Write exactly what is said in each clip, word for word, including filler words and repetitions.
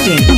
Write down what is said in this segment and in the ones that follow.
Dot in.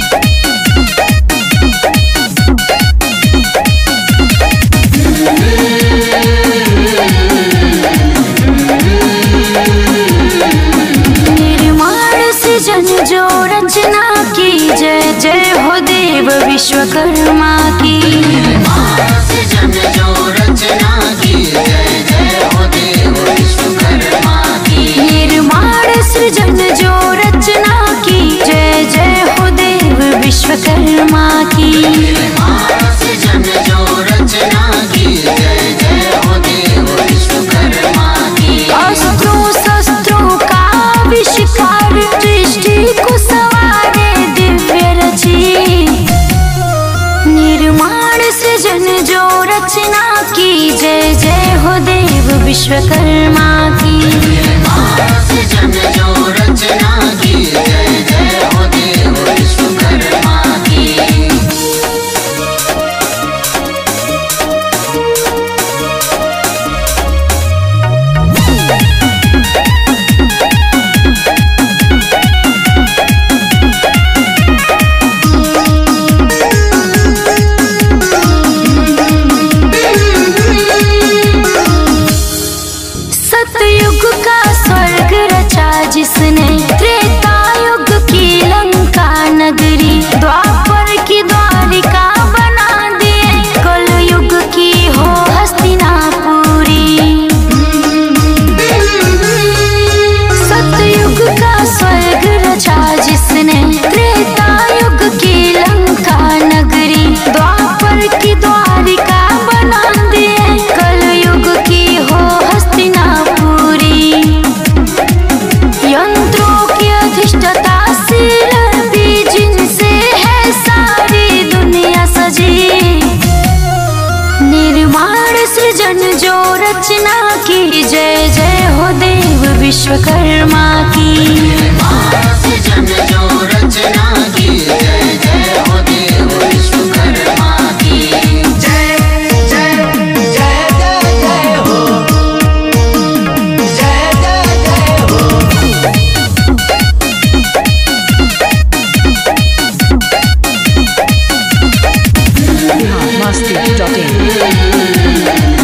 निर्माण सृजन जो रचना की, जय जय हो देव विश्वकर्मा की। निर्माण सृजन जो रचना की, जय जय हो देव विश्वकर्मा की। निर्माण सृजन जो रचना की, जय जय हो देव विश्वकर्मा की। निर्माण सृजन जो रचना की, जय जय हो देव विश्वकर्मा की। अस्त्रों शस्त्रों का आविष्कार, दृष्टि को सवारे दिव्य रची। निर्माण सृजन जो रचना की, जय जय हो देव विश्वकर्मा की। निर्माण सृजन जो रचना की, जय जय हो देव विश्वकर्मा की। सतयुग का स्वर्ग रचा जिसने, त्रेता युग की लंका नगरी, द्वापर की द्वारिका बना दिए, कल युग की हो हस्तिनापुरी। सतयुग का स्वर्ग रचा जिसने, त्रेता युग की लंका नगरी, द्वापर की द्वारिका बना दिए, कल युग की हो हस्तिनापुरी। यंत्रों की अधिष्ठता सील भी, जिनसे है सारी दुनिया सजी। निर्माण सृजन जो रचना की, जय जय हो देव विश्वकर्मा की। निर्माण सृजन जो रचना की, जय जय हो देव विश्वकर्मा की। जय जय जय जय जय हो, जय जय जय हो। मस्ती डॉट इन।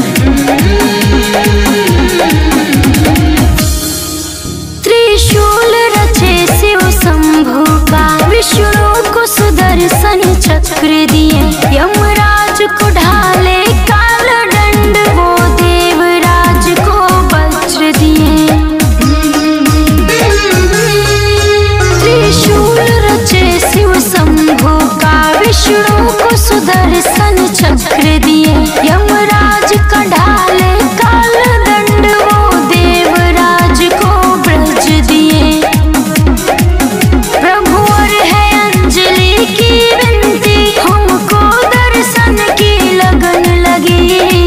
त्रिशूल रचे शिव शंभु का, विष्णु को सुदर्शन चक्र दिए, यमराज को ढाले काल दंड, वो देवराज को वज्र दिए। त्रिशूल रचे शिव शंभु का, विष्णु को सुदर्शन चक्र दिए, यमराज का ढाले काल दंड, वो देवराज को ब्रज दिए। प्रभु और है अंजलि की विनती, हमको दर्शन की लगन लगी।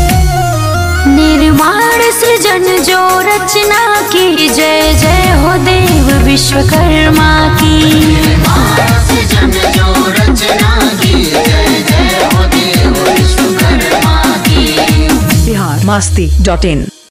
निर्माण सृजन जो रचना की, जय जय हो देव विश्वकर्मा की। निर्माण सृजन जो रचना की, जय जय हो देव विश्वकर्मा की। बिहार मस्ती डॉट इन।